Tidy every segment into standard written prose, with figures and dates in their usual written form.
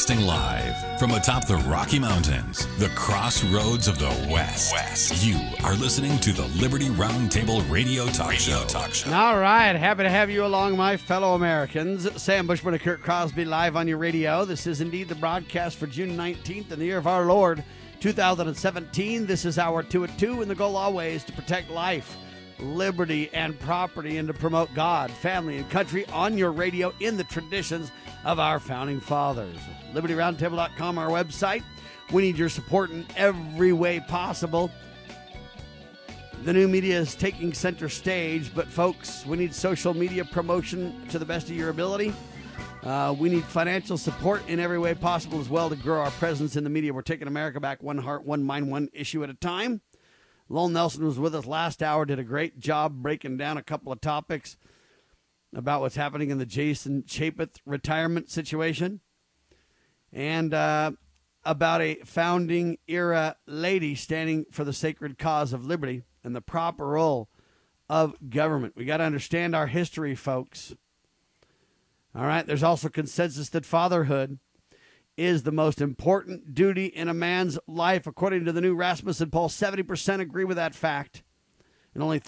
Broadcasting live from atop the Rocky Mountains, the crossroads of the West. You are listening to the Liberty Roundtable Radio Talk Show. All right. Happy to have you along, my fellow Americans. Sam Bushman and Kurt Crosby live on your radio. This is indeed the broadcast for June 19th in the year of our Lord, 2017. This is our 2 at 2, and the goal always to protect life, liberty, and property, and to promote God, family, and country on your radio in the traditions of our founding fathers. LibertyRoundtable.com, our website. We need your support in every way possible. The new media is taking center stage, but folks, we need social media promotion to the best of your ability. We need financial support in every way possible as well to grow our presence in the media. We're taking America back one heart, one mind, one issue at a time. Lowell Nelson was with us last hour, did a great job breaking down a couple of topics about what's happening in the Jason Chapeth retirement situation, and about a founding era lady standing for the sacred cause of liberty and the proper role of government. We got to understand our history, folks. All right, there's also consensus that fatherhood is the most important duty in a man's life. According to the new Rasmussen poll, 70% agree with that fact, and only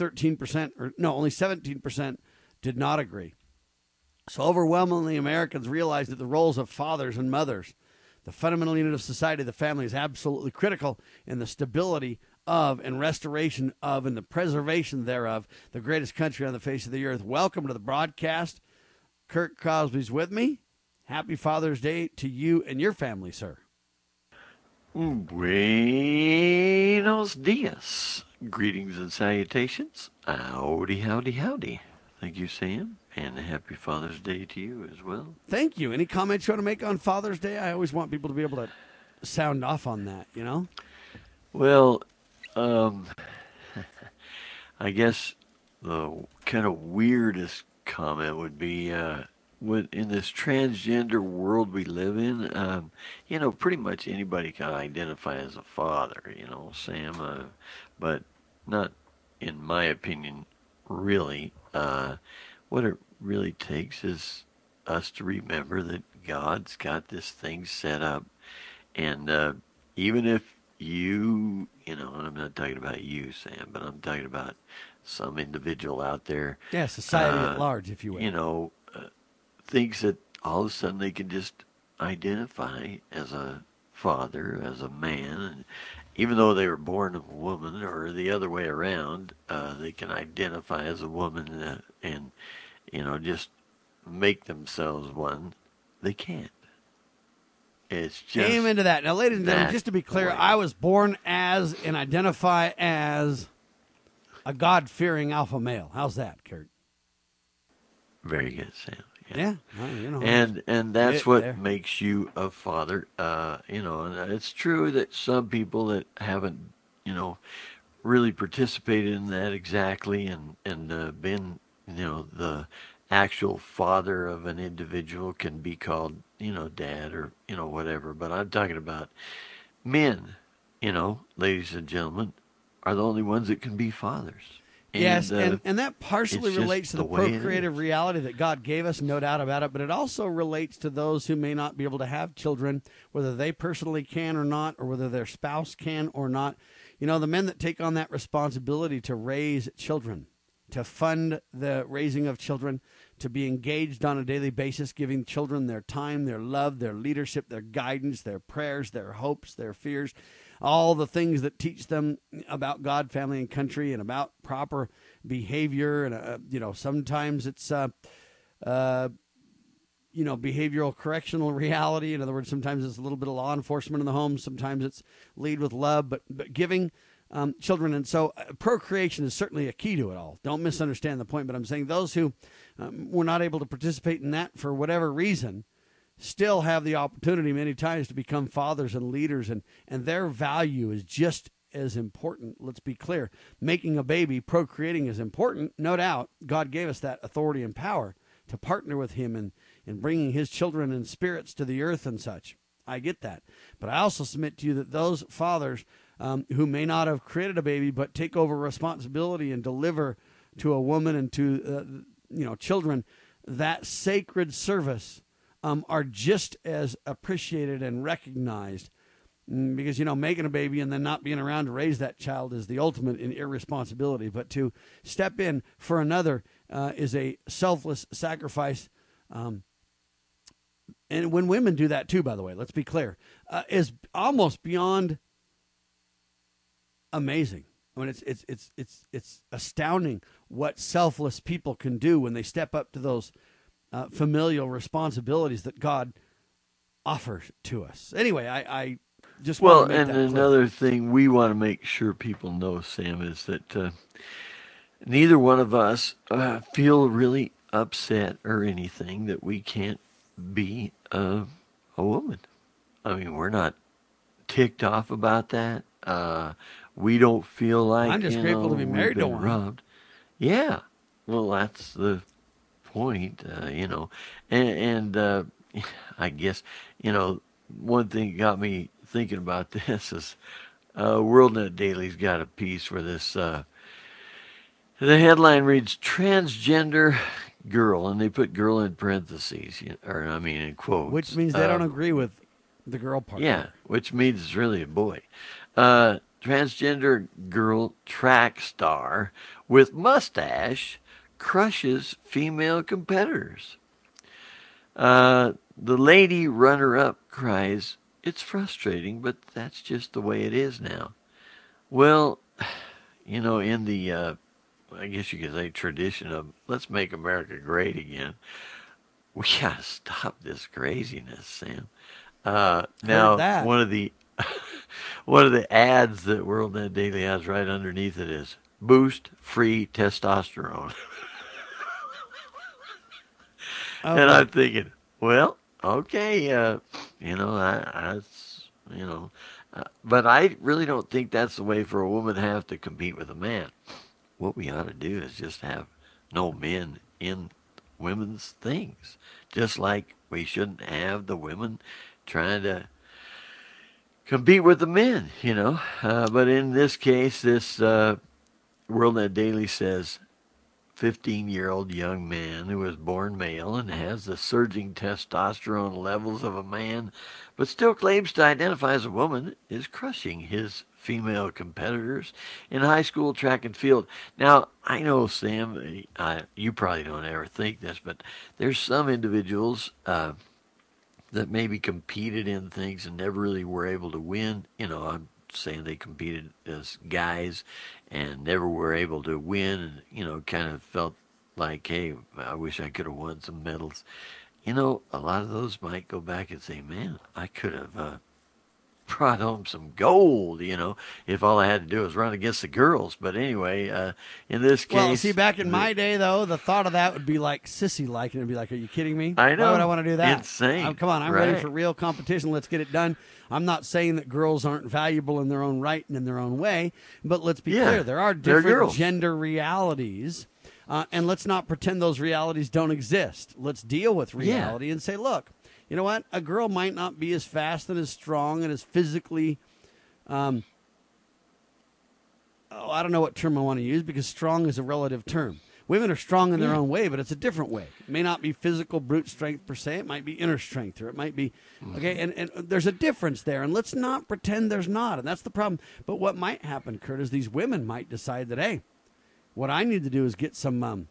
17% did not agree. So overwhelmingly, Americans realize that the roles of fathers and mothers, the fundamental unit of society, the family, is absolutely critical in the stability of and restoration of and the preservation thereof the greatest country on the face of the earth. Welcome to the broadcast. Kurt Crosby's with me. Happy Father's Day to you and your family, sir. Buenos dias. Greetings and salutations. Howdy, howdy, howdy. Thank you, Sam, and happy Father's Day to you as well. Thank you. Any comments you want to make on Father's Day? I always want people to be able to sound off on that, you know? Well, I guess the kind of weirdest comment would be, in this transgender world we live in, pretty much anybody can identify as a father, Sam, but not, in my opinion, really. What it really takes is us to remember that God's got this thing set up, and even if you, and I'm not talking about you, Sam, but I'm talking about some individual out there. Yeah, society at large, if you will. Thinks that all of a sudden they can just identify as a father, as a man, and even though they were born of a woman, or the other way around, they can identify as a woman and just make themselves one. They can't. It's just amen to that. Now, ladies and gentlemen, just to be clear, I was born as and identify as a God-fearing alpha male. How's that, Kurt? Very good, Sam. Yeah. And that's what makes you a father. And it's true that some people that haven't, really participated in that exactly and been, the actual father of an individual can be called, dad or, whatever. But I'm talking about men, ladies and gentlemen, are the only ones that can be fathers. Yes, and that partially relates to the procreative reality that God gave us, no doubt about it, but it also relates to those who may not be able to have children, whether they personally can or not, or whether their spouse can or not. The men that take on that responsibility to raise children, to fund the raising of children, to be engaged on a daily basis, giving children their time, their love, their leadership, their guidance, their prayers, their hopes, their fears, all the things that teach them about God, family, and country, and about proper behavior. And, sometimes it's, behavioral correctional reality. In other words, sometimes it's a little bit of law enforcement in the home. Sometimes it's lead with love, but giving children. And so procreation is certainly a key to it all. Don't misunderstand the point, but I'm saying those who were not able to participate in that for whatever reason still have the opportunity many times to become fathers and leaders, and their value is just as important. Let's be clear. Making a baby, procreating is important, no doubt. God gave us that authority and power to partner with him in bringing his children and spirits to the earth and such. I get that. But I also submit to you that those fathers who may not have created a baby but take over responsibility and deliver to a woman and to children that sacred service are just as appreciated and recognized. Because, making a baby and then not being around to raise that child is the ultimate in irresponsibility. But to step in for another is a selfless sacrifice. And when women do that too, by the way, let's be clear, is almost beyond amazing. I mean, it's astounding what selfless people can do when they step up to those familial responsibilities that God offers to us. Anyway, I just want to make that another clear. thing we want to make sure people know, Sam, is that neither one of us feel really upset or anything that we can't be a woman. I mean, we're not ticked off about that. We don't feel like I'm just grateful to be we've married to been one. robbed. Yeah, well, that's the point, and I guess one thing got me thinking about this is WorldNet Daily's got a piece where this the headline reads transgender girl, and they put girl in parentheses, or I mean in quotes, Which means they don't agree with the girl part. yeah, which means it's really a boy. Transgender girl track star with mustache crushes female competitors. The lady runner-up cries, "It's frustrating, but that's just the way it is now." Well, in the, I guess you could say, tradition of let's make America great again, we gotta stop this craziness, Sam. Heard Now, that. one of the one of the ads that WorldNet Daily has right underneath it is boost free testosterone. Oh, And right. I'm thinking, well, okay, but I really don't think that's the way for a woman to have to compete with a man. What we ought to do is just have no men in women's things, just like we shouldn't have the women trying to compete with the men, But in this case, this WorldNet Daily says 15-year-old young man who was born male and has the surging testosterone levels of a man, but still claims to identify as a woman, is crushing his female competitors in high school track and field. Now, I know, Sam, you probably don't ever think this, but there's some individuals that maybe competed in things and never really were able to win. I'm saying they competed as guys and never were able to win and, kind of felt like, hey, I wish I could have won some medals. A lot of those might go back and say, man, I could have brought home some gold, if all I had to do was run against the girls. But anyway, in this case... Well, see, back in my day, though, the thought of that would be like sissy-like, and it'd be like, are you kidding me? I know. Why would I want to do that? Insane. Come on, I'm Right. ready for real competition. Let's get it done. I'm not saying that girls aren't valuable in their own right and in their own way, but let's be clear. There are they're different girls. gender realities, and let's not pretend those realities don't exist. Let's deal with reality and say, look, you know what? A girl might not be as fast and as strong and as physically, I don't know what term I want to use because strong is a relative term. Women are strong in their own way, but it's a different way. It may not be physical brute strength per se. It might be inner strength, or it might be, okay, and there's a difference there, and let's not pretend there's not, and that's the problem. But what might happen, Kurt, is these women might decide that, hey, what I need to do is get some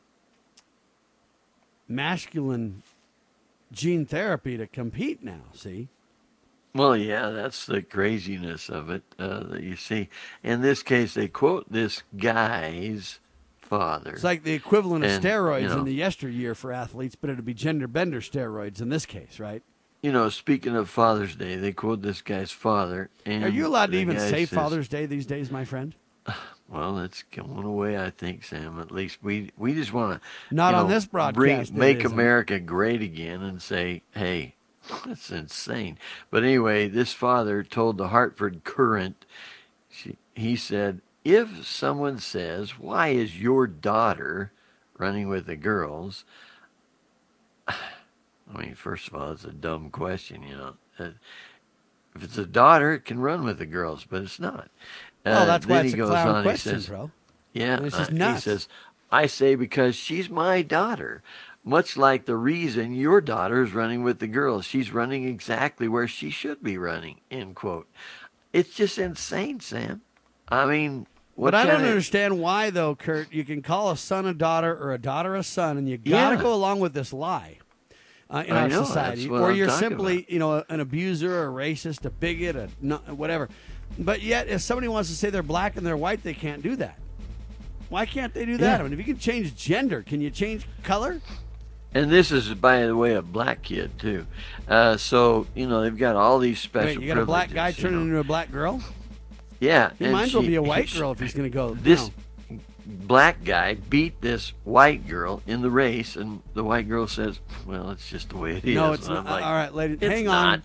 masculine gene therapy to compete now, see? Well, yeah, that's the craziness of it that you see. In this case, they quote this guy's father. It's like the equivalent of And, steroids in the yesteryear for athletes, but it'd be gender bender steroids in this case, right? Speaking of Father's Day, they quote this guy's father. And Are you allowed to the even guy say says, Father's Day these days, my friend? Well, it's going away, I think, Sam. At least we just want to Not on this broadcast, it make isn't. America great again and say, hey, that's insane. But anyway, this father told the Hartford Courant, he said, if someone says, why is your daughter running with the girls? I mean, first of all, it's a dumb question, If it's a daughter, it can run with the girls, but it's not. Well, that's why then it's he a goes clown on, question, he says, bro. yeah, And it's just he nuts. says, I say because she's my daughter. much like the reason your daughter is running with the girls. She's running exactly where she should be running, end quote. It's just insane, Sam. I mean, but I don't understand why, though, Kurt. You can call a son a daughter or a daughter a son, and you got to go along with this lie in our society. Or you're simply, an abuser, a racist, a bigot, whatever. But yet, if somebody wants to say they're black and they're white, they can't do that. Why can't they do that? Yeah. I mean, if you can change gender, can you change color? And this is, by the way, a black kid, too. So, they've got all these special privileges. You got a black guy turning into a black girl? Yeah. He might as well be a white girl if he's going to go. This black guy beat this white girl in the race, and the white girl says, well, it's just the way it is. No, it's not. All right, ladies, hang on.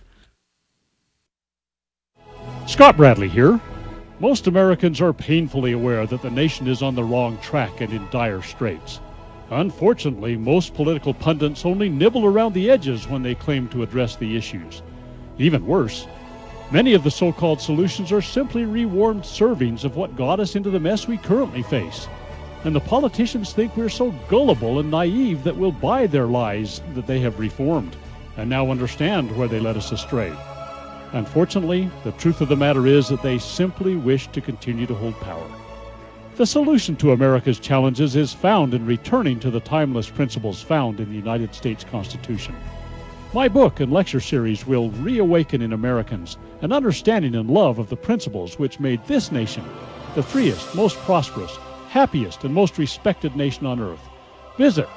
Scott Bradley here. Most Americans are painfully aware that the nation is on the wrong track and in dire straits. Unfortunately, most political pundits only nibble around the edges when they claim to address the issues. Even worse, many of the so-called solutions are simply rewarmed servings of what got us into the mess we currently face. And the politicians think we're so gullible and naive that we'll buy their lies that they have reformed, and now understand where they led us astray. Unfortunately, the truth of the matter is that they simply wish to continue to hold power. The solution to America's challenges is found in returning to the timeless principles found in the United States Constitution. My book and lecture series will reawaken in Americans an understanding and love of the principles which made this nation the freest, most prosperous, happiest, and most respected nation on earth. Visit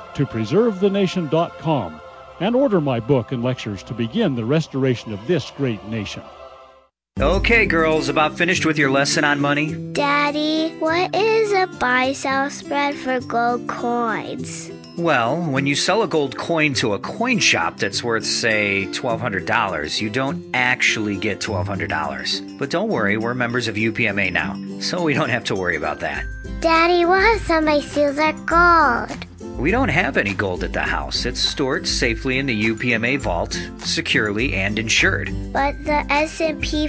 topreservethenation.com and order my book and lectures to begin the restoration of this great nation. Okay, girls, about finished with your lesson on money? Daddy, what is a buy-sell spread for gold coins? Well, when you sell a gold coin to a coin shop that's worth, say, $1,200, you don't actually get $1,200. But don't worry, we're members of UPMA now, so we don't have to worry about that. Daddy, what if somebody steals our gold? We don't have any gold at the house. It's stored safely in the UPMA vault, securely and insured. But the S&P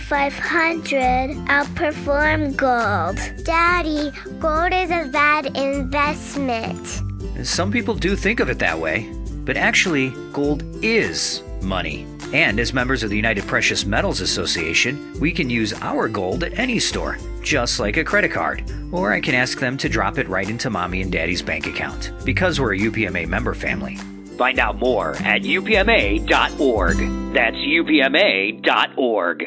500 outperformed gold. Daddy, gold is a bad investment. Some people do think of it that way, but actually, gold is money. And as members of the United Precious Metals Association, we can use our gold at any store, just like a credit card. Or I can ask them to drop it right into Mommy and Daddy's bank account, because we're a UPMA member family. Find out more at upma.org. That's upma.org.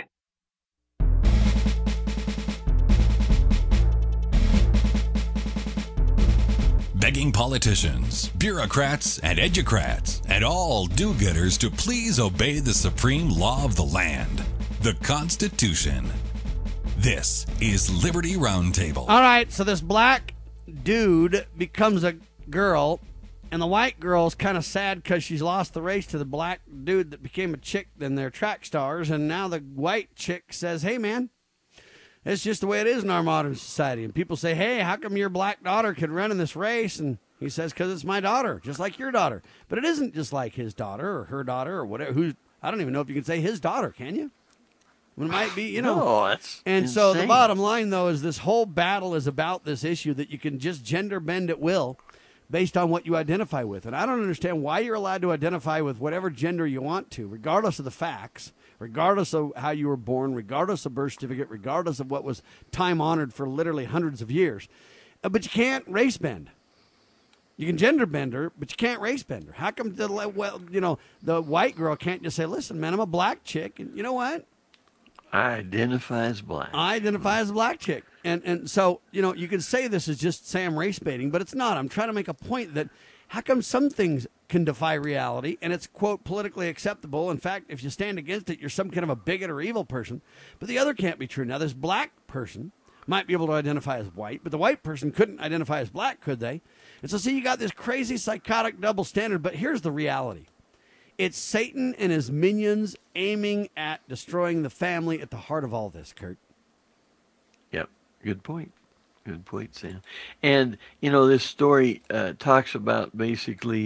Begging politicians, bureaucrats, and educrats, and all do-gooders to please obey the supreme law of the land, the Constitution. This is Liberty Roundtable. All right, so this black dude becomes a girl, and the white girl's kind of sad because she's lost the race to the black dude that became a chick, and they're track stars, and now the white chick says, hey, man, it's just the way it is in our modern society. And people say, hey, how come your black daughter could run in this race? And he says, because it's my daughter, just like your daughter. But it isn't just like his daughter or her daughter or whatever. I don't even know if you can say his daughter, can you? It might be, No, that's and insane. So the bottom line, though, is this whole battle is about this issue that you can just gender bend at will based on what you identify with. And I don't understand why you're allowed to identify with whatever gender you want to, regardless of the facts, regardless of how you were born, regardless of birth certificate, regardless of what was time-honored for literally hundreds of years. But you can't race bend. You can gender bend her, but you can't race bend her. How come the white girl can't just say, listen, man, I'm a black chick, and you know what? I identify as black. I identify as a black chick. And so, you can say this is just Sam race baiting, but it's not. I'm trying to make a point that how come some things can defy reality and it's, quote, politically acceptable. In fact, if you stand against it, you're some kind of a bigot or evil person. But the other can't be true. Now, this black person might be able to identify as white, but the white person couldn't identify as black, could they? And so, see, you got this crazy psychotic double standard, but here's the reality. It's Satan and his minions aiming at destroying the family at the heart of all this, Kurt. Yep. Good point. Good point, Sam. And, this story talks about basically,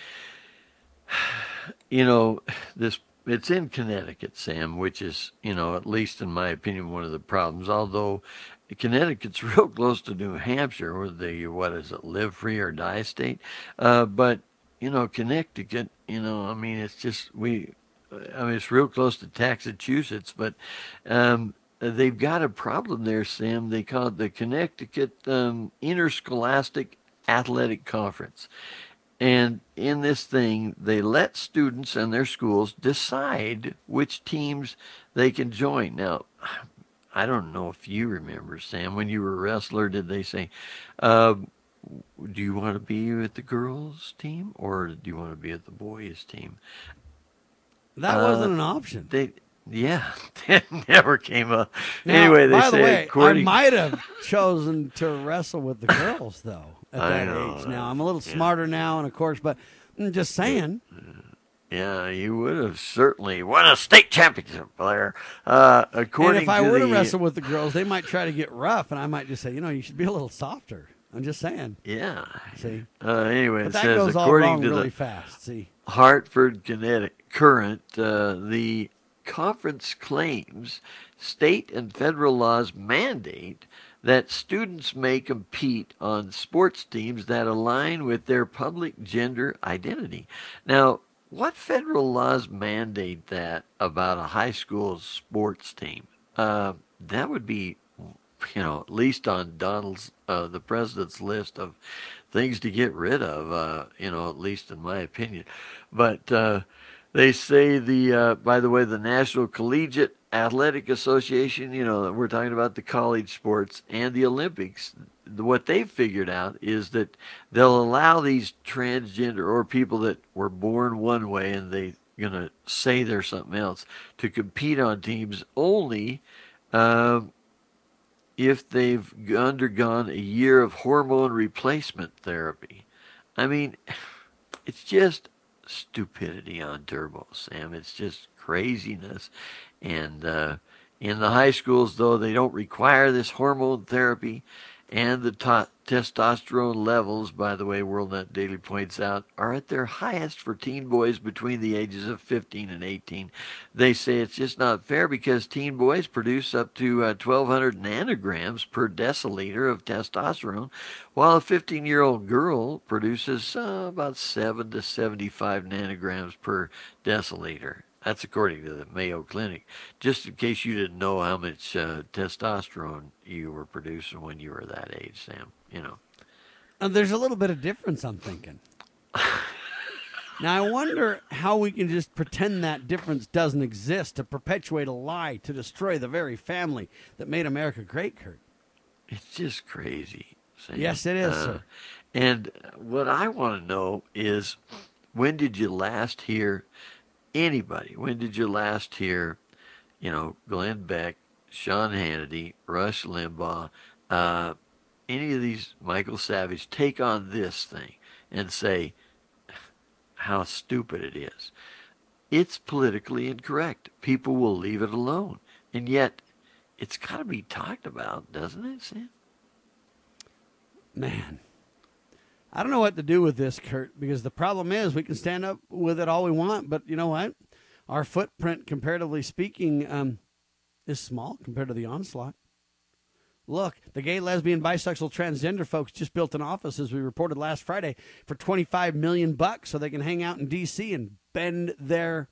it's in Connecticut, Sam, which is, at least in my opinion, one of the problems. Although Connecticut's real close to New Hampshire, or the, live free or die state. But Connecticut, I mean, it's just, it's real close to Massachusetts, but they've got a problem there, Sam. They call it the Connecticut Interscholastic Athletic Conference. And in this thing, they let students and their schools decide which teams they can join. Now, I don't know if you remember, Sam, when you were a wrestler, did they say, do you want to be with the girls' team or do you want to be with the boys' team? That wasn't an option. That never came up. Now, Anyway, they by the say, way, according... I might have chosen to wrestle with the girls, though, at that know age. that. Now, I'm a little smarter now, and of course, but I'm just saying. Yeah, you would have certainly won a state championship there. And According if I to were to the... wrestle with the girls, they might try to get rough, and I might just say, you should be a little softer. I'm just saying. Yeah. See? Anyway, But it that says, goes all according wrong to really the fast. See? Hartford Current, the conference claims state and federal laws mandate that students may compete on sports teams that align with their public gender identity. Now, what federal laws mandate that about a high school sports team? That would be, at least on the president's list of things to get rid of, at least in my opinion. But they say by the way, the National Collegiate Athletic Association, we're talking about the college sports and the Olympics. What they've figured out is that they'll allow these transgender or people that were born one way and they're going to say they're something else to compete on teams only if they've undergone a year of hormone replacement therapy. I mean, it's just stupidity on turbo, Sam. It's just craziness. And in the high schools, though, they don't require this hormone therapy. And the testosterone levels, by the way, WorldNet Daily points out, are at their highest for teen boys between the ages of 15 and 18. They say it's just not fair because teen boys produce up to 1,200 nanograms per deciliter of testosterone, while a 15-year-old girl produces about 7 to 75 nanograms per deciliter. That's according to the Mayo Clinic. Just in case you didn't know how much testosterone you were producing when you were that age, Sam. There's a little bit of difference, I'm thinking. Now, I wonder how we can just pretend that difference doesn't exist to perpetuate a lie to destroy the very family that made America great, Kurt. It's just crazy, Sam. Yes, it is, sir. And what I want to know is, when did you last hear anybody? When did you last hear, Glenn Beck, Sean Hannity, Rush Limbaugh, any of these, Michael Savage, take on this thing and say how stupid it is? It's politically incorrect. People will leave it alone. And yet, it's got to be talked about, doesn't it, Sam? Man. I don't know what to do with this, Kurt, because the problem is we can stand up with it all we want, but you know what? Our footprint, comparatively speaking, is small compared to the onslaught. Look, the gay, lesbian, bisexual, transgender folks just built an office, as we reported last Friday, for $25 million so they can hang out in D.C. and bend their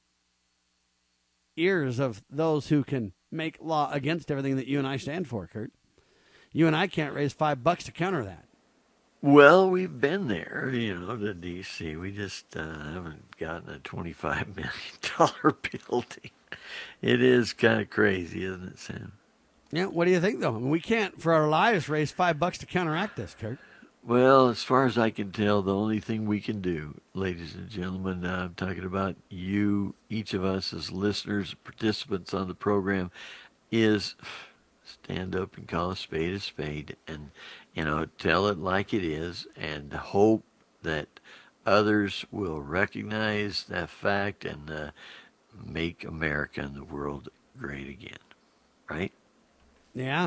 ears of those who can make law against everything that you and I stand for, Kurt. You and I can't raise $5 to counter that. Well, we've been there, to D.C. We just haven't gotten a $25 million building. It is kind of crazy, isn't it, Sam? Yeah, what do you think, though? I mean, we can't, for our lives, raise $5 to counteract this, Kurt. Well, as far as I can tell, the only thing we can do, ladies and gentlemen, I'm talking about you, each of us as listeners, participants on the program, is stand up and call a spade, and, tell it like it is, and hope that others will recognize that fact and make America and the world great again. Right? Yeah.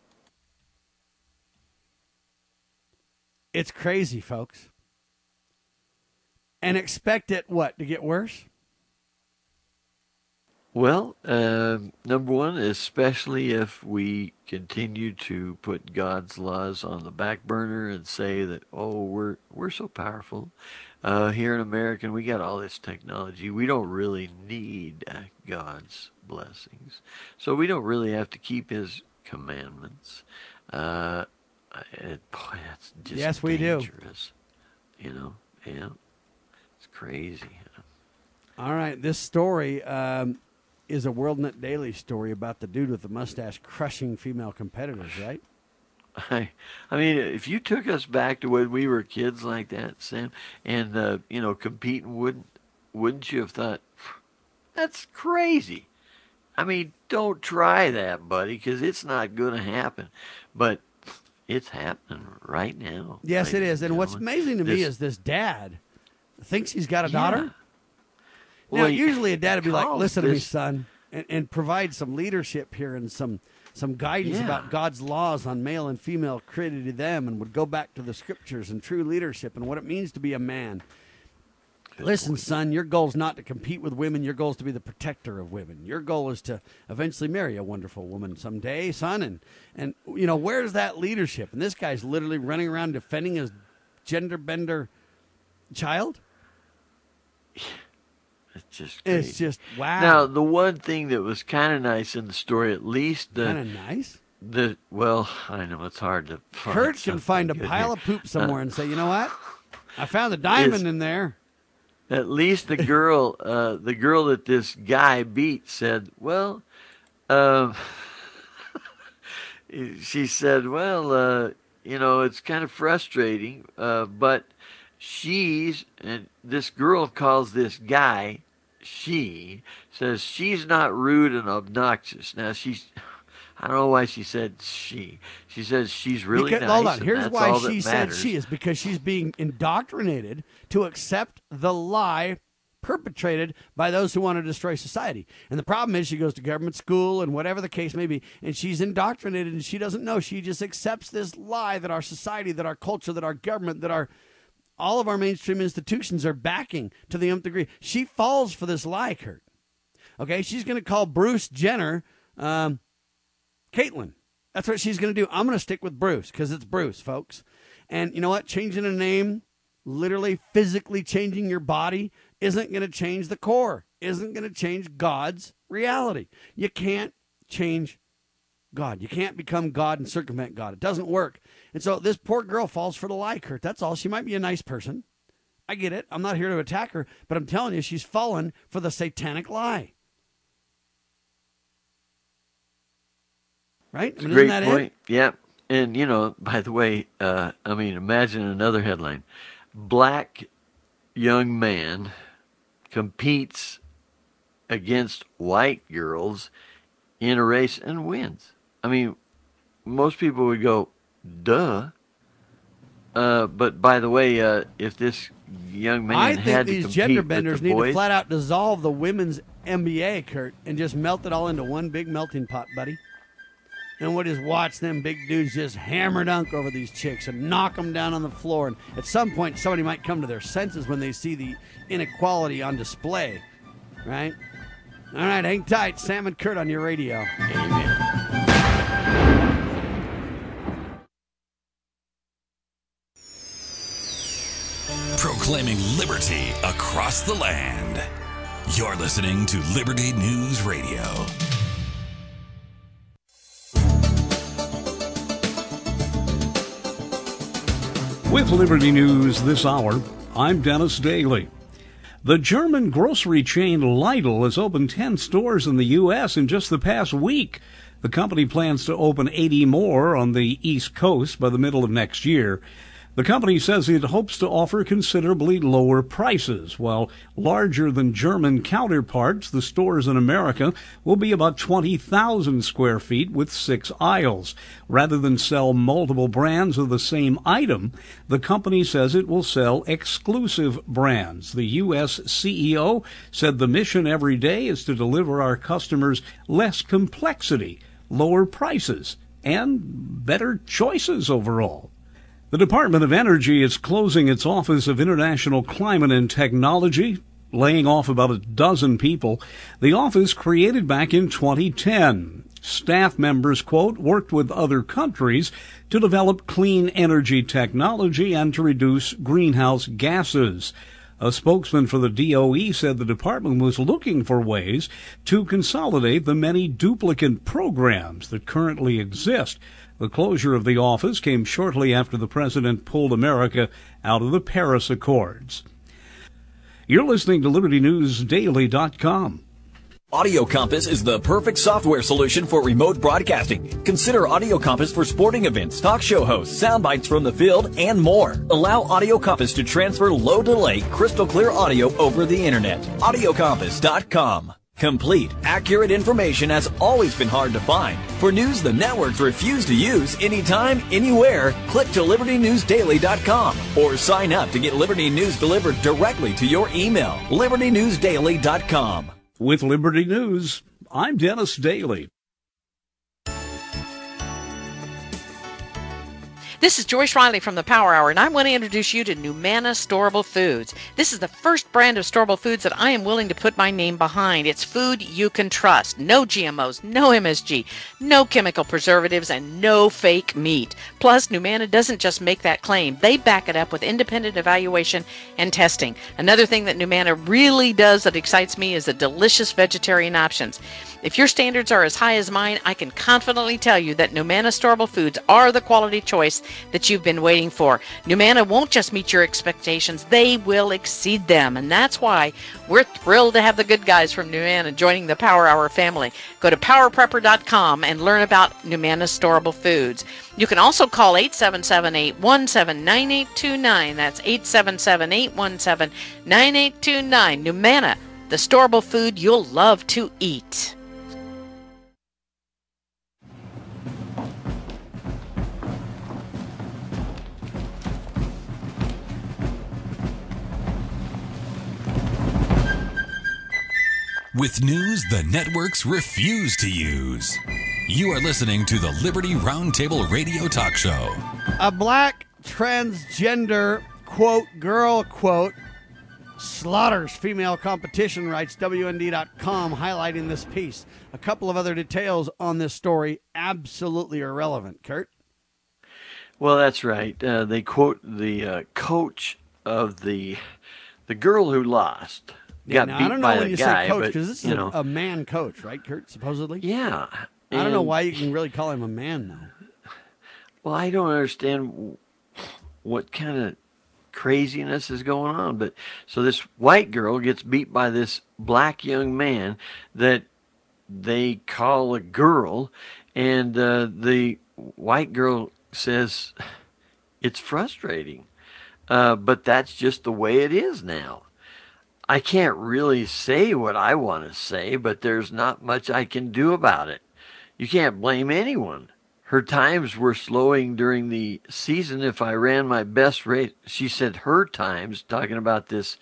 It's crazy, folks. And expect it, to get worse? Well, number one, especially if we continue to put God's laws on the back burner and say that, we're so powerful, here in America, we got all this technology. We don't really need God's blessings. So we don't really have to keep his commandments. Boy, that's just yes, we dangerous. Yeah. It's crazy. All right, this story is a WorldNet Daily story about the dude with the mustache crushing female competitors, right? I mean, if you took us back to when we were kids like that, Sam, and competing, wouldn't you have thought that's crazy? I mean, don't try that, buddy, because it's not going to happen. But it's happening right now. Yes, it is. And what's amazing to me is this dad thinks he's got a daughter. Now, usually a dad would be like, "Listen to me, son," and provide some leadership here and some guidance about God's laws on male and female created to them, and would go back to the scriptures and true leadership and what it means to be a man. Listen, son, your goal is not to compete with women. Your goal is to be the protector of women. Your goal is to eventually marry a wonderful woman someday, son. And where's that leadership? And this guy's literally running around defending his gender bender child. It's just crazy. It's just, wow. Now, the one thing that was kind of nice in the story, at least kind of nice? Well, I know it's hard to find. Kurt can find a pile of poop somewhere and say, you know what? I found a diamond in there. At least the girl that this guy beat said, well, she said, well, it's kind of frustrating, but and this girl calls this guy, she says she's not rude and obnoxious. Now I don't know why she said she. She says she's really nice. Hold on. Here's why she said she is because she's being indoctrinated to accept the lie perpetrated by those who want to destroy society. And the problem is she goes to government school and whatever the case may be, and she's indoctrinated and she doesn't know. She just accepts this lie that our society, that our culture, that our government, that all of our mainstream institutions are backing to the nth degree. She falls for this lie, Kurt. Okay, she's going to call Bruce Jenner Caitlyn. That's what she's going to do. I'm going to stick with Bruce because it's Bruce, folks. And you know what? Changing a name, literally physically changing your body, isn't going to change the core, isn't going to change God's reality. You can't change God. You can't become God and circumvent God. It doesn't work. And so this poor girl falls for the lie, Kurt. That's all. She might be a nice person. I get it. I'm not here to attack her, but I'm telling you, she's fallen for the satanic lie. Right? I mean, great isn't that point. it? Yeah. And, by the way, imagine another headline. Black young man competes against white girls in a race and wins. I mean, most people would go, duh. But by the way, if this young man had to compete with the boys... I think these gender benders need to flat out dissolve the women's NBA, Kurt, and just melt it all into one big melting pot, buddy. And we'll just watch them big dudes just hammer dunk over these chicks and knock them down on the floor. And at some point, somebody might come to their senses when they see the inequality on display, right? All right, hang tight. Sam and Kurt on your radio. Amen. Proclaiming liberty across the land. You're listening to Liberty News Radio. With Liberty News this hour, I'm Dennis Daly. The German grocery chain Lidl has opened 10 stores in the U.S. in just the past week. The company plans to open 80 more on the East Coast by the middle of next year. The company says it hopes to offer considerably lower prices. While larger than German counterparts, the stores in America will be about 20,000 square feet with 6 aisles. Rather than sell multiple brands of the same item, the company says it will sell exclusive brands. The U.S. CEO said the mission every day is to deliver our customers less complexity, lower prices, and better choices overall. The Department of Energy is closing its Office of International Climate and Technology, laying off about a dozen people. The office created back in 2010. Staff members, quote, worked with other countries to develop clean energy technology and to reduce greenhouse gases. A spokesman for the DOE said the department was looking for ways to consolidate the many duplicate programs that currently exist. The closure of the office came shortly after the president pulled America out of the Paris Accords. You're listening to LibertyNewsDaily.com. Audio Compass is the perfect software solution for remote broadcasting. Consider Audio Compass for sporting events, talk show hosts, sound bites from the field, and more. Allow Audio Compass to transfer low delay, crystal clear audio over the internet. AudioCompass.com. Complete, accurate information has always been hard to find. For news the networks refuse to use anytime, anywhere, click to LibertyNewsDaily.com or sign up to get Liberty News delivered directly to your email. LibertyNewsDaily.com. With Liberty News, I'm Dennis Daly. This is Joyce Riley from the Power Hour, and I want to introduce you to Numana Storable Foods. This is the first brand of storable foods that I am willing to put my name behind. It's food you can trust. No GMOs, no MSG, no chemical preservatives, and no fake meat. Plus, Numana doesn't just make that claim. They back it up with independent evaluation and testing. Another thing that Numana really does that excites me is the delicious vegetarian options. If your standards are as high as mine, I can confidently tell you that Numana Storable Foods are the quality choice that you've been waiting for. Numana won't just meet your expectations, they will exceed them. And that's why we're thrilled to have the good guys from Numana joining the Power Hour family. Go to powerprepper.com and learn about Numana Storable Foods. You can also call 877-817-9829. That's 877-817-9829. Numana, the storable food you'll love to eat. With news the networks refuse to use. You are listening to the Liberty Roundtable Radio Talk Show. A black transgender, quote, girl, quote, slaughters female competition, writes WND.com, highlighting this piece. A couple of other details on this story, absolutely irrelevant. Kurt? Well, that's right. They quote the coach of the girl who lost. Got now, beat I don't know by when the you guy, say coach, but, because this is a man coach, right, Kurt, supposedly? Yeah. I don't know why you can really call him a man, though. Well, I don't understand what kind of craziness is going on. But so this white girl gets beat by this black young man that they call a girl, and the white girl says it's frustrating, but that's just the way it is now. I can't really say what I want to say, but there's not much I can do about it. You can't blame anyone. Her times were slowing during the season. If I ran my best race, she said her times, talking about this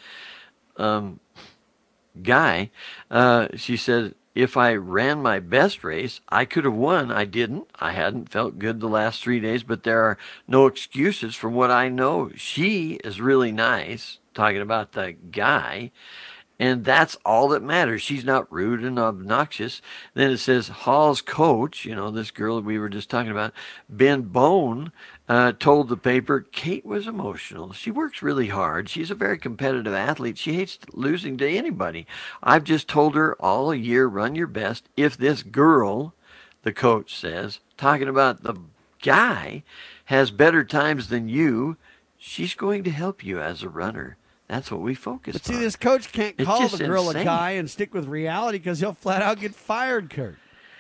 guy, she said, if I ran my best race, I could have won. I didn't. I hadn't felt good the last 3 days, but there are no excuses from what I know. She is really nice, talking about the guy, and that's all that matters. She's not rude and obnoxious. Then it says Hall's coach, this girl we were just talking about, Ben Bone, told the paper Kate was emotional. She works really hard. She's a very competitive athlete. She hates losing to anybody. I've just told her all year, run your best. If this girl, the coach says, talking about the guy, has better times than you, she's going to help you as a runner. That's what we focus on. But see, this coach can't call the girl insane. a guy and stick with reality because he'll flat out get fired, Kurt.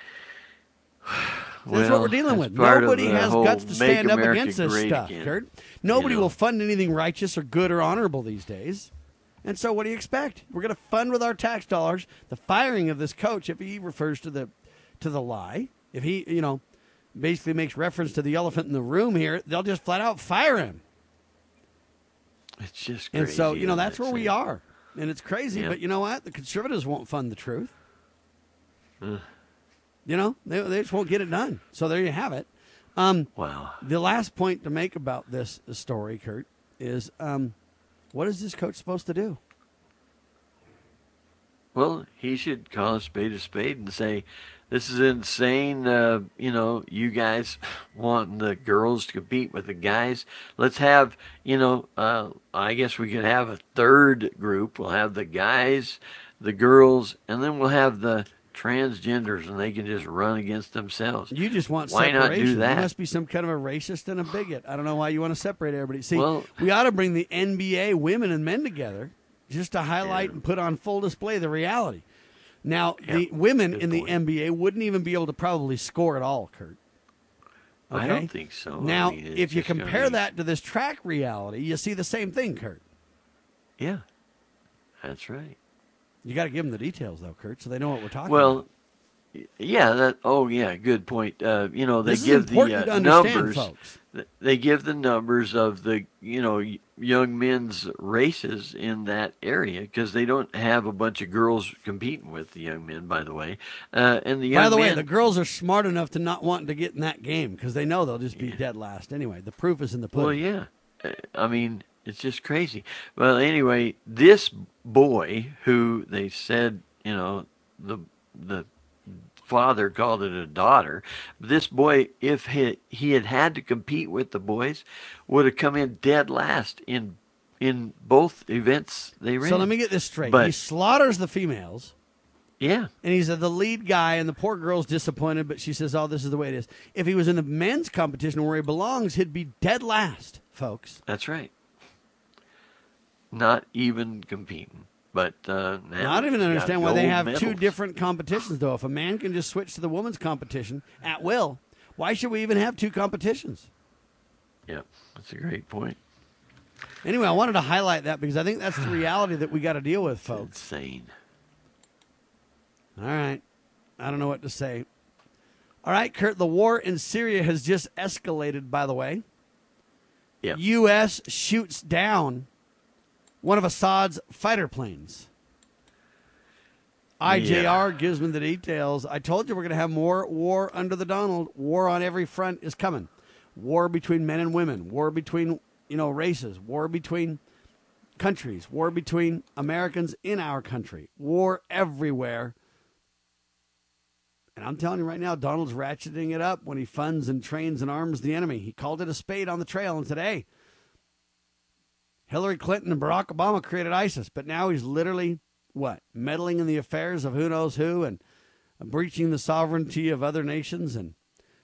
That's what we're dealing with. Nobody has guts to stand up against this stuff, Kurt. Nobody will fund anything righteous or good or honorable these days. And so what do you expect? We're going to fund with our tax dollars the firing of this coach if he refers to the lie. If he, basically makes reference to the elephant in the room here, they'll just flat out fire him. It's just crazy. And so, that's where we are. And it's crazy, but you know what? The conservatives won't fund the truth. They just won't get it done. So there you have it. Wow. The last point to make about this story, Kurt, is what is this coach supposed to do? Well, he should call a spade and say, This is insane. You guys wanting the girls to compete with the guys. Let's have, I guess we could have a third group. We'll have the guys, the girls, and then we'll have the transgenders, and they can just run against themselves. You just want why separation. not do that? You must be some kind of a racist and a bigot. I don't know why you want to separate everybody. See, we ought to bring the NBA women and men together just to highlight and put on full display the reality. Now, the women in the NBA wouldn't even be able to probably score at all, Kurt. Okay? I don't think so. Now, if you compare that to this track reality, you see the same thing, Kurt. Yeah, that's right. You got to give them the details, though, Kurt, so they know what we're talking about. Well, yeah, good point. They this give is important the to understand, numbers. folks. They give the numbers of the, young men's races in that area because they don't have a bunch of girls competing with the young men, by the way. And the young By the way, men, the girls are smart enough to not want to get in that game because they know they'll just be dead last anyway. The proof is in the pudding. Well, yeah. I mean, it's just crazy. Well, anyway, this boy who they said, the father called it a daughter. This boy, if he had to compete with the boys, would have come in dead last in both events they ran. So let me get this straight. But he slaughters the females. Yeah. And he's the lead guy, and the poor girl's disappointed, but she says, this is the way it is. If he was in the men's competition where he belongs, he'd be dead last, folks. That's right. Not even competing. But now I don't even understand why they have medals. two different competitions, though. If a man can just switch to the women's competition at will, why should we even have two competitions? Yeah, that's a great point. Anyway, I wanted to highlight that because I think that's the reality that we got to deal with, folks. It's insane. All right. I don't know what to say. All right, Kurt, the war in Syria has just escalated, by the way. Yeah. U.S. shoots down one of Assad's fighter planes. IJR gives me the details. I told you we're going to have more war under the Donald. War on every front is coming. War between men and women. War between, races. War between countries. War between Americans in our country. War everywhere. And I'm telling you right now, Donald's ratcheting it up when he funds and trains and arms the enemy. He called it a spade on the trail, and today Hillary Clinton and Barack Obama created ISIS, but now he's literally, meddling in the affairs of who knows who and breaching the sovereignty of other nations. And,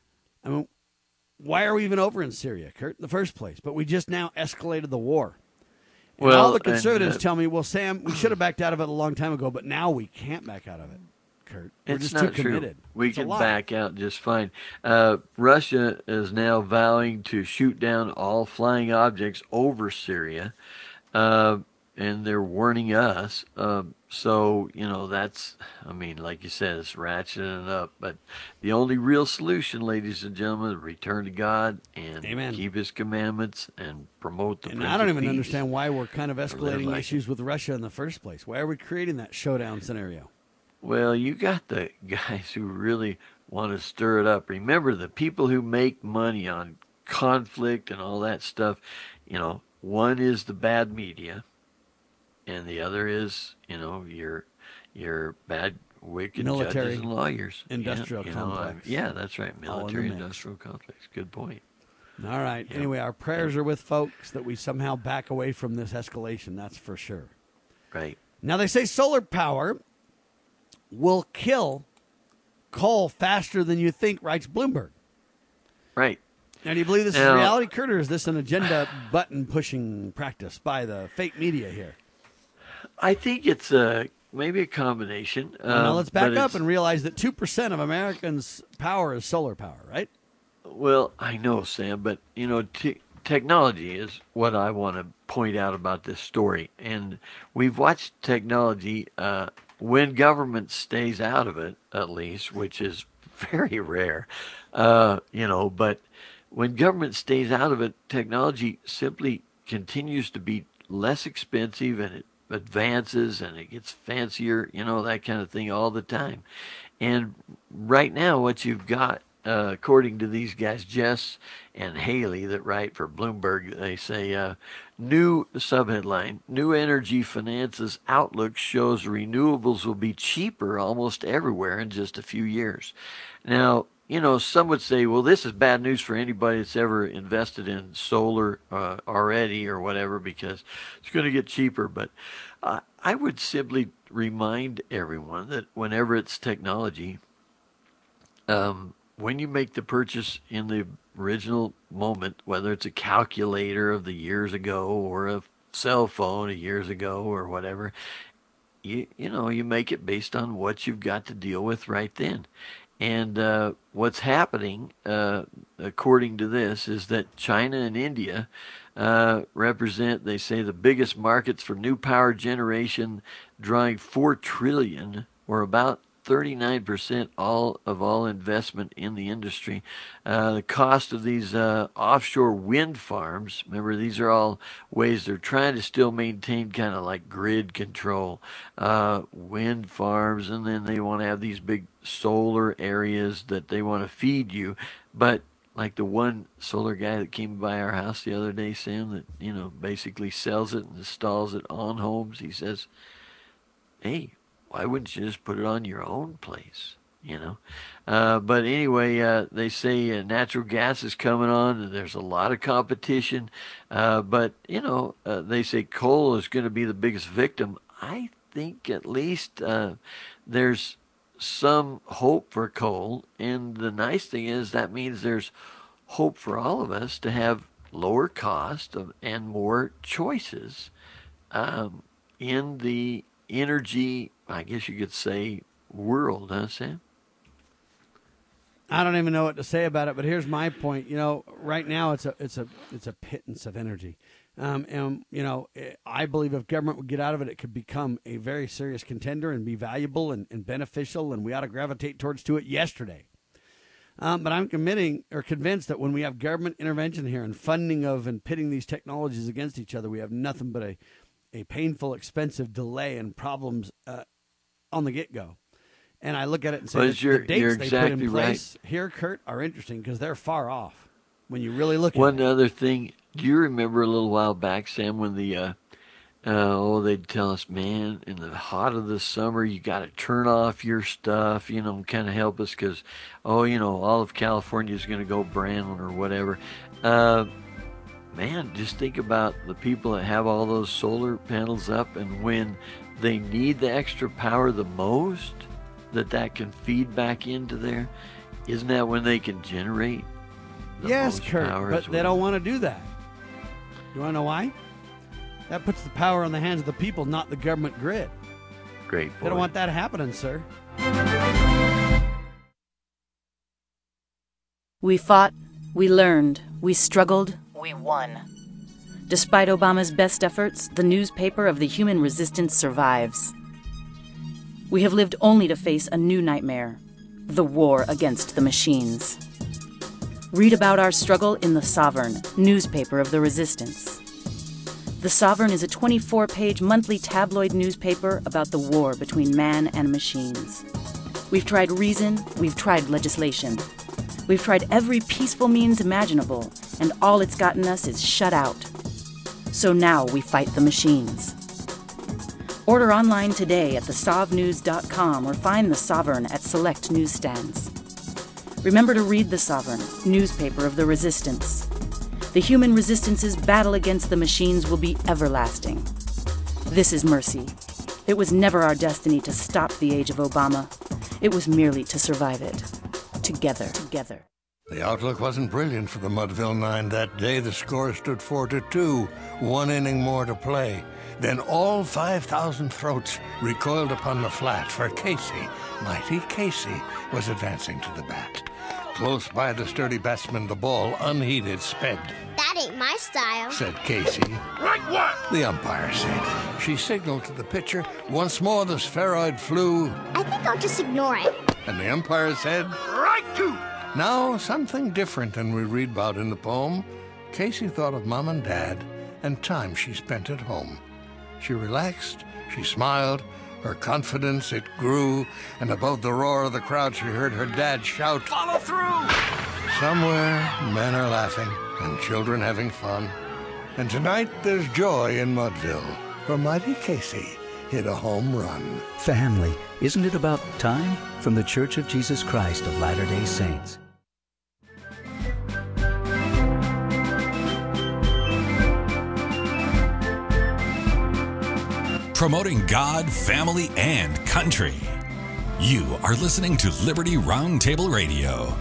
why are we even over in Syria, Kurt, in the first place? But we just now escalated the war. And all the conservatives tell me, well, Sam, we should have backed out of it a long time ago, but now we can't back out of it, Kurt. We're It's just not too committed. true. We It's a can lie. back out just fine. Russia is now vowing to shoot down all flying objects over Syria, and they're warning us. That's, like you said, it's ratcheting it up. But the only real solution, ladies and gentlemen, is return to God and Amen. keep His commandments and promote the And Prince I don't of even Peace. understand why we're kind of escalating like issues with Russia in the first place. Why are we creating that showdown scenario? Well, you got the guys who really want to stir it up. Remember, the people who make money on conflict and all that stuff, one is the bad media, and the other is, your bad, wicked Military, judges and lawyers. industrial complex. Yeah, that's right. All in the Military, mix. industrial complex. Good point. All right. Yeah. Anyway, our prayers are with folks that we somehow back away from this escalation. That's for sure. Right. Now, they say solar power will kill coal faster than you think, writes Bloomberg. Right. Now, do you believe this is Now- reality, Kurt, or is this an agenda button-pushing practice by the fake media here? I think it's maybe a combination. Now, let's back but up it's- and realize that 2% of Americans' power is solar power, right? Well, I know, Sam, but, technology is what I want to point out about this story. And we've watched technology when government stays out of it, at least, which is very rare, but when government stays out of it, technology simply continues to be less expensive and it advances and it gets fancier, that kind of thing all the time. And right now what you've got according to these guys, Jess and Haley, that write for Bloomberg, they say, new subheadline, New Energy Finance's outlook shows renewables will be cheaper almost everywhere in just a few years. Now, some would say, well, this is bad news for anybody that's ever invested in solar already or whatever, because it's going to get cheaper. But I would simply remind everyone that whenever it's technology, when you make the purchase in the original moment, whether it's a calculator of the years ago or a cell phone years ago or whatever, you make it based on what you've got to deal with right then. And what's happening, according to this, is that China and India represent, they say, the biggest markets for new power generation, drawing $4 trillion, or about 39% of all investment in the industry. The cost of these offshore wind farms, remember, these are all ways they're trying to still maintain kind of like grid control. Wind farms, and then they want to have these big solar areas that they want to feed you. But like the one solar guy that came by our house the other day, Sam, that, basically sells it and installs it on homes, he says, hey, why wouldn't you just put it on your own place, But anyway, they say natural gas is coming on, and there's a lot of competition. But, they say coal is going to be the biggest victim. I think at least there's some hope for coal. And the nice thing is that means there's hope for all of us to have lower cost and more choices in the energy, I guess you could say, world, huh, Sam? I don't even know what to say about it, but here's my point. Right now it's a pittance of energy, and I believe if government would get out of it, it could become a very serious contender and be valuable and beneficial, and we ought to gravitate towards to it yesterday. But I'm convinced that when we have government intervention here and funding of and pitting these technologies against each other, we have nothing but a painful, expensive delay and problems on the get-go. And I look at it and say the dates they put in place here, Kurt, are interesting because they're far off when you really look at it. One other thing, do you remember a little while back, Sam, when they'd tell us, man, in the hot of the summer, you got to turn off your stuff, kind of help us because, all of California is going to go brown or whatever. Man, just think about the people that have all those solar panels up, and when they need the extra power the most, that can feed back into there. Isn't that when they can generate the most Kurt, power? But they don't want to do that. You want to know why? That puts the power in the hands of the people, not the government grid. Great point. They don't want that happening, sir. We fought, we learned, we struggled, we won. Despite Obama's best efforts, the newspaper of the human resistance survives. We have lived only to face a new nightmare, the war against the machines. Read about our struggle in The Sovereign, newspaper of the resistance. The Sovereign is a 24-page monthly tabloid newspaper about the war between man and machines. We've tried reason, we've tried legislation. We've tried every peaceful means imaginable, and all it's gotten us is shut out. So now we fight the machines. Order online today at thesovnews.com or find The Sovereign at select newsstands. Remember to read The Sovereign, newspaper of the resistance. The human resistance's battle against the machines will be everlasting. This is Mercy. It was never our destiny to stop the age of Obama. It was merely to survive it. Together. The outlook wasn't brilliant for the Mudville Nine that day. The score stood 4-2, one inning more to play. Then all 5,000 throats recoiled upon the flat, for Casey, mighty Casey, was advancing to the bat. Close by the sturdy batsman, the ball, unheeded, sped. That ain't my style, said Casey. Right what? The umpire said. She signaled to the pitcher. Once more the spheroid flew. I think I'll just ignore it. And the umpire said, right to. Now, something different than we read about in the poem. Casey thought of Mom and Dad and time she spent at home. She relaxed, she smiled, Her confidence, it grew, and above the roar of the crowd she heard her dad shout, "Follow through!" Somewhere, men are laughing and children having fun. And tonight, there's joy in Mudville, where Mighty Casey hit a home run. Family, isn't it about time? From the Church of Jesus Christ of Latter-day Saints. Promoting God, family, and country. You are listening to Liberty Roundtable Radio.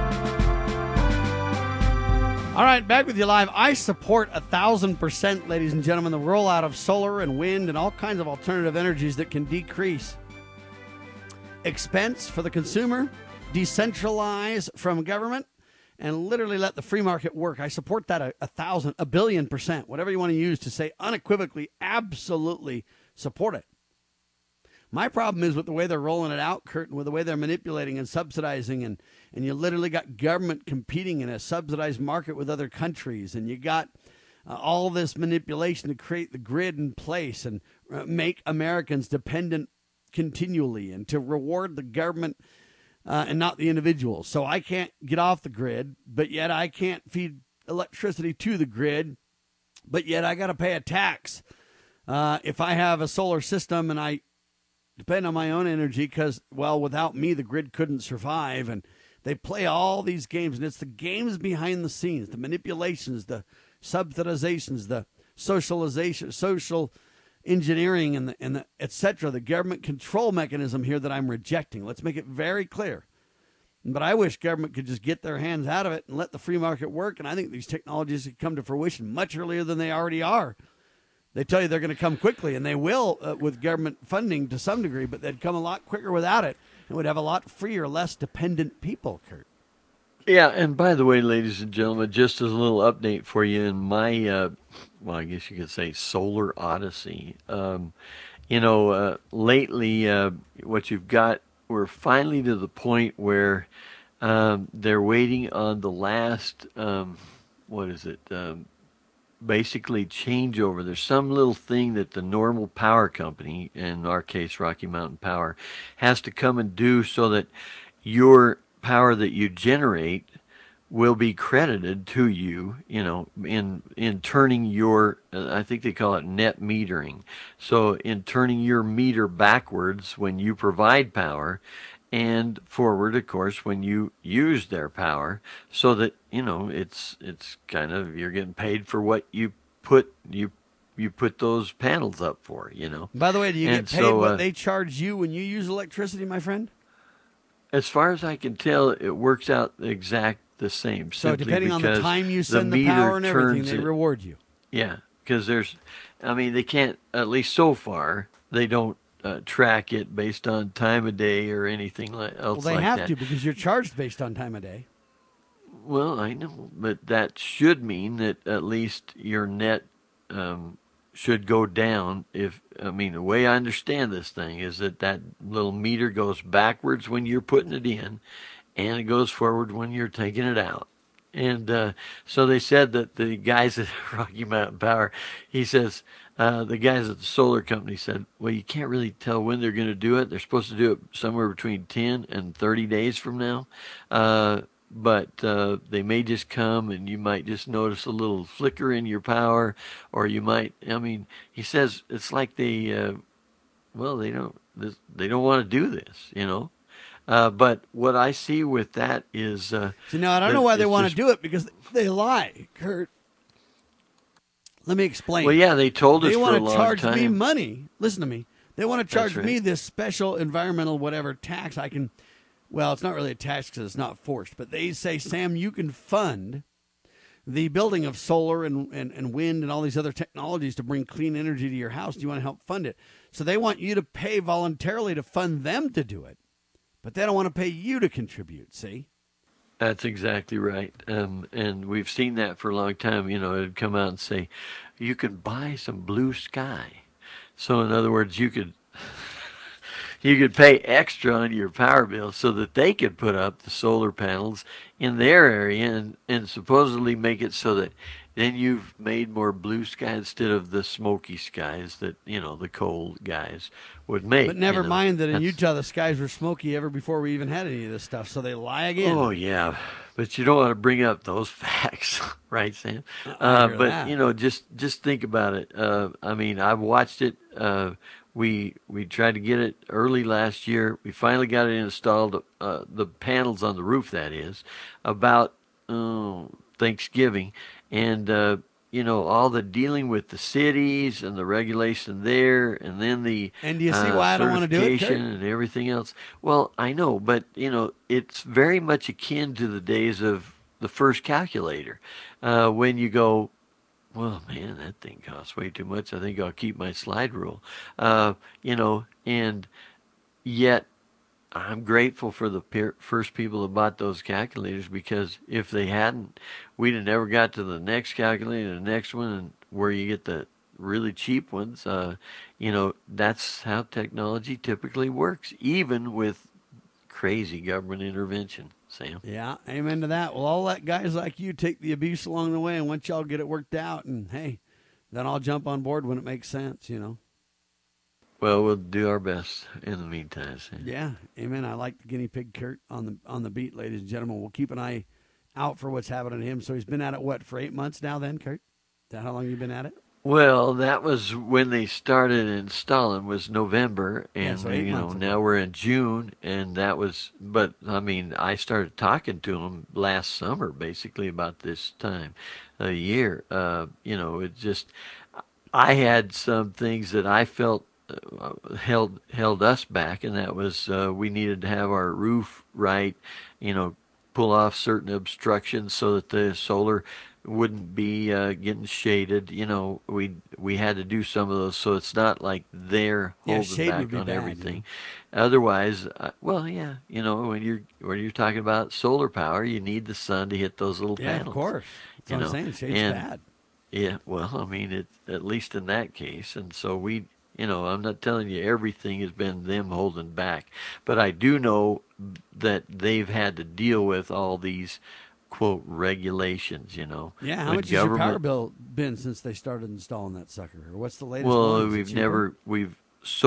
All right, back with you live. I support 1,000%, ladies and gentlemen, the rollout of solar and wind and all kinds of alternative energies that can decrease expense for the consumer, decentralize from government, and literally let the free market work. I support that 1,000,000,000,000%, whatever you want to use to say unequivocally, absolutely support it. My problem is with the way they're rolling it out, Kurt, and with the way they're manipulating and subsidizing, and you literally got government competing in a subsidized market with other countries, and you got all this manipulation to create the grid in place and make Americans dependent continually and to reward the government and not the individuals. So I can't get off the grid, but yet I can't feed electricity to the grid, but yet I got to pay a tax if I have a solar system and I depend on my own energy because, well, without me, the grid couldn't survive. And they play all these games, and it's the games behind the scenes, the manipulations, the subsidizations, the socialization, social engineering, and the et cetera, the government control mechanism here that I'm rejecting. Let's make it very clear. But I wish government could just get their hands out of it and let the free market work. And I think these technologies could come to fruition much earlier than they already are. They tell you they're going to come quickly, and they will with government funding to some degree, but they'd come a lot quicker without it and would have a lot freer, less dependent people, Kurt. Yeah, and by the way, ladies and gentlemen, just as a little update for you in my, well, I guess you could say solar odyssey. Lately, what you've got, we're finally to the point where they're waiting on the last, basically changeover. There's some little thing that the normal power company, in our case Rocky Mountain Power, has to come and do so that your power that you generate will be credited to you, in turning your, I think they call it net metering. So in turning your meter backwards when you provide power, and forward, of course, when you use their power, so that it's kind of, you're getting paid for what you put those panels up for. By the way, do you get paid what they charge you when you use electricity, my friend? As far as I can tell, it works out the same. So depending on the time you send the power and everything, they reward you. Yeah, because they can't, at least so far, they don't track it based on time of day or anything else like that. Well, they have to, because you're charged based on time of day. Well, I know, but that should mean that at least your net should go down. The way I understand this thing is that little meter goes backwards when you're putting it in, and it goes forward when you're taking it out. And so they said that the guys at Rocky Mountain Power, he says, the guys at the solar company said, well, you can't really tell when they're going to do it. They're supposed to do it somewhere between 10 and 30 days from now. But they may just come and you might just notice a little flicker in your power, or you might, he says it's like they don't want to do this, But what I see with that is... I don't know why they want to do it, because they lie, Kurt. Let me explain. Well, yeah, they told us for a long time. They want to charge me money. Listen to me. They want to charge me this special environmental whatever tax I can... Well, it's not really a tax because it's not forced, but they say, Sam, you can fund the building of solar and wind and all these other technologies to bring clean energy to your house. Do you want to help fund it? So they want you to pay voluntarily to fund them to do it, but they don't want to pay you to contribute, see? That's exactly right. And we've seen that for a long time. It'd come out and say, you can buy some blue sky. So in other words, you could you could pay extra on your power bill so that they could put up the solar panels in their area and supposedly make it so that then you've made more blue sky instead of the smoky skies that, the cold guys would make. But never mind that in Utah the skies were smoky ever before we even had any of this stuff, so they lie again. Oh, yeah. But you don't want to bring up those facts, right, Sam? But, just think about it. I've watched it. We tried to get it early last year. We finally got it installed, the panels on the roof, that is, about Thanksgiving. And, all the dealing with the cities and the regulation there, and then the and do you see why I don't want to do it, Kurt? And everything else. Well, I know, but, it's very much akin to the days of the first calculator, when you go, well, man, that thing costs way too much. I think I'll keep my slide rule. And yet I'm grateful for the first people that bought those calculators, because if they hadn't, we'd have never got to the next calculator, the next one, and where you get the really cheap ones. That's how technology typically works, even with crazy government intervention, Sam. Yeah, amen to that. Well, I'll let guys like you take the abuse along the way, and once y'all get it worked out, and hey, then I'll jump on board when it makes sense, Well, we'll do our best in the meantime, Sam. Yeah, amen. I like the guinea pig Kurt on the beat, ladies and gentlemen. We'll keep an eye out for what's happening to him. So he's been at it, for 8 months now then, Kurt? Is that how long you've been at it? Well, that was when they started installing, was November, and so 8 months now we're in June, and that was, but I started talking to them last summer, basically about this time of year. It just, I had some things that I felt held us back, and that was we needed to have our roof right, pull off certain obstructions so that the solar wouldn't be getting shaded. We had to do some of those, so it's not like they're holding back on everything. Otherwise, when you're talking about solar power, you need the sun to hit those little panels. Yeah, of course. That's what I'm saying. Shade's bad. Yeah, well, it's at least in that case, and so we. I'm not telling you everything has been them holding back, but I do know that they've had to deal with all these, quote, regulations, Yeah, how much has your power bill been since they started installing that sucker? Or what's the latest Well, one?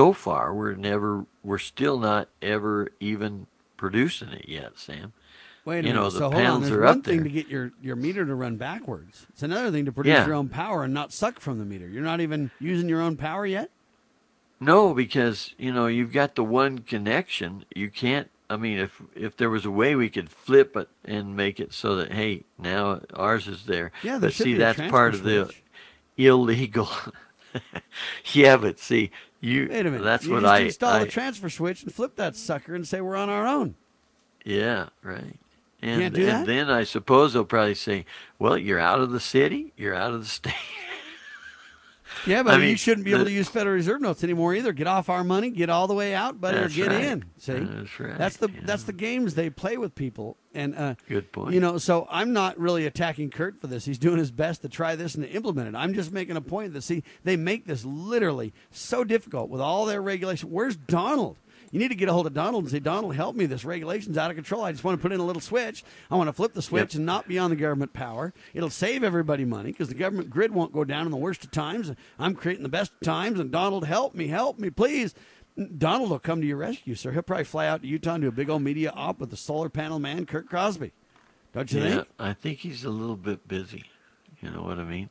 we're still not ever even producing it yet, Sam. Wait a minute. The so hold panels on. There's are one up thing there. to get your meter to run backwards. It's another thing to produce your own power and not suck from the meter. You're not even using your own power yet? No, because, you've got the one connection. You can't, if there was a way we could flip it and make it so that, hey, now ours is there. Yeah, there but should see, be a that's transfer part of the switch. illegal. Yeah, but see, Wait a minute. That's you what just install a transfer switch and flip that sucker and say we're on our own. Yeah, right. Can't do that? And then I suppose they'll probably say, well, you're out of the city, you're out of the state. Yeah, but you shouldn't be able to use Federal Reserve notes anymore either. Get off our money, get all the way out, buddy, or get in. See, that's right. That's the games they play with people. And good point. So I'm not really attacking Kurt for this. He's doing his best to try this and to implement it. I'm just making a point that they make this literally so difficult with all their regulation. Where's Donald? You need to get a hold of Donald and say, Donald, help me. This regulation's out of control. I just want to put in a little switch. I want to flip the switch and not be on the government power. It'll save everybody money because the government grid won't go down in the worst of times. I'm creating the best of times, and Donald, help me, please. Donald will come to your rescue, sir. He'll probably fly out to Utah and do a big old media op with the solar panel man, Kurt Crosby. Don't you think? I think he's a little bit busy. You know what I mean?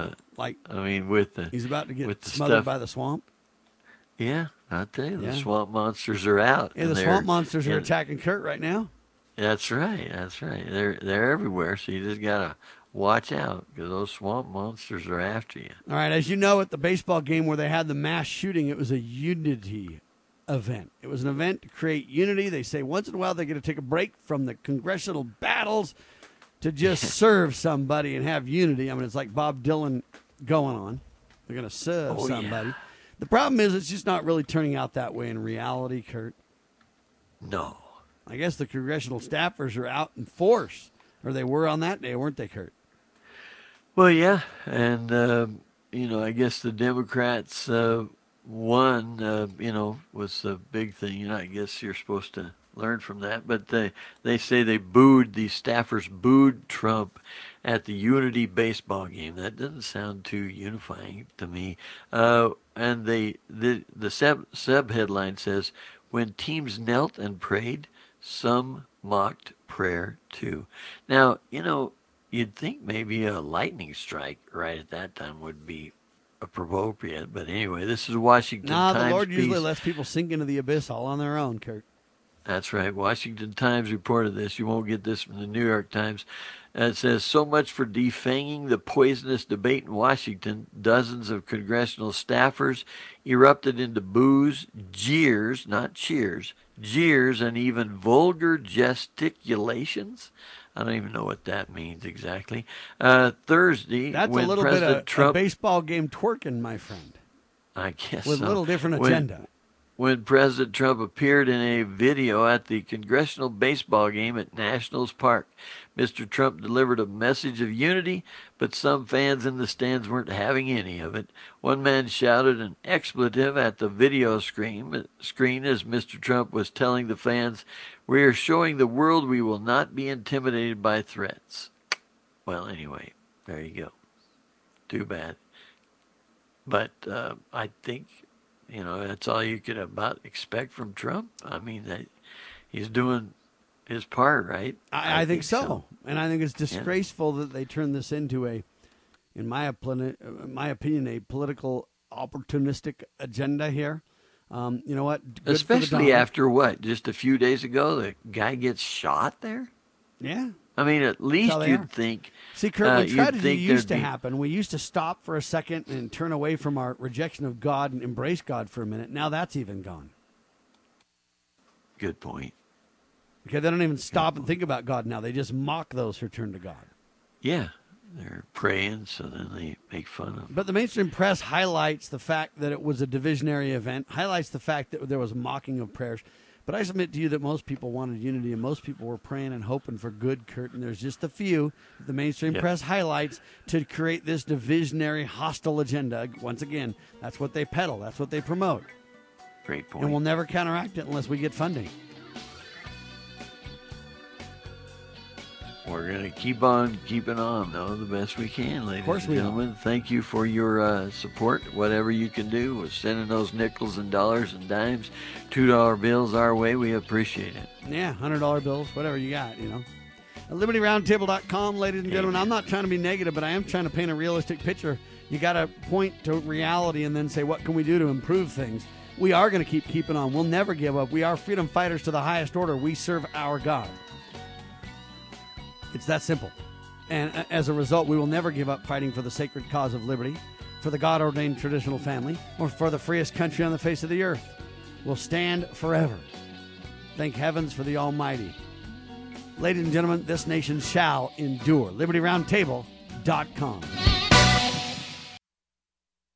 He's about to get the smothered stuff by the swamp. Yeah, I'll tell you, the swamp monsters are out. Yeah, the swamp monsters are attacking Kurt right now. That's right. They're everywhere, so you just got to watch out because those swamp monsters are after you. All right, as you know, at the baseball game where they had the mass shooting, it was a unity event. It was an event to create unity. They say once in a while they're going to take a break from the congressional battles to just serve somebody and have unity. It's like Bob Dylan going on. They're going to serve somebody. Yeah. The problem is it's just not really turning out that way in reality, Kurt. No. I guess the congressional staffers are out in force, or they were on that day, weren't they, Kurt? Well, yeah, and, I guess the Democrats one, was the big thing. I guess you're supposed to learn from that. But they say the staffers booed Trump at the Unity baseball game. That doesn't sound too unifying to me. And the sub-headline says, when teams knelt and prayed, some mocked prayer too. Now, you'd think maybe a lightning strike right at that time would be appropriate. But anyway, this is Washington Times. The Lord usually piece. lets people sink into the abyss all on their own, Kurt. That's right. Washington Times reported this. You won't get this from the New York Times. It says, so much for defanging the poisonous debate in Washington. Dozens of congressional staffers erupted into boos, jeers, not cheers, jeers, and even vulgar gesticulations. I don't even know what that means exactly. Thursday, that's when a little President bit of Trump, a baseball game twerking, my friend. I guess with so. a little different agenda. When President Trump appeared in a video at the congressional baseball game at Nationals Park, Mr. Trump delivered a message of unity, but some fans in the stands weren't having any of it. One man shouted an expletive at the video screen as Mr. Trump was telling the fans, "We are showing the world we will not be intimidated by threats." Well, anyway, there you go. Too bad. But I think, that's all you could about expect from Trump. I mean, he's doing his part, right? I think so. And I think it's disgraceful that they turned this into in my opinion, a political opportunistic agenda here. You know what? Good especially after what? Just a few days ago, the guy gets shot there? Yeah. I mean, at least you'd think. See, Kurt, when tragedy used to happen, we used to stop for a second and turn away from our rejection of God and embrace God for a minute. Now that's even gone. Good point. Okay, they don't even stop and think about God now. They just mock those who turn to God. Yeah, they're praying, so then they make fun of them. But the mainstream press highlights the fact that it was a divisionary event, highlights the fact that there was mocking of prayers. But I submit to you that most people wanted unity and most people were praying and hoping for good, Kurt. And there's just a few the mainstream press highlights to create this divisionary, hostile agenda. Once again, that's what they peddle. That's what they promote. Great point. And we'll never counteract it unless we get funding. We're going to keep on keeping on, though, the best we can, ladies and gentlemen. Thank you for your support. Whatever you can do with sending those nickels and dollars and dimes, $2 bills our way, we appreciate it. Yeah, $100 bills, whatever you got, At LibertyRoundtable.com, ladies and gentlemen. I'm not trying to be negative, but I am trying to paint a realistic picture. You got to point to reality and then say, what can we do to improve things? We are going to keep keeping on. We'll never give up. We are freedom fighters to the highest order. We serve our God. It's that simple. And as a result, we will never give up fighting for the sacred cause of liberty, for the God-ordained traditional family, or for the freest country on the face of the earth. We'll stand forever. Thank heavens for the Almighty. Ladies and gentlemen, this nation shall endure. LibertyRoundtable.com.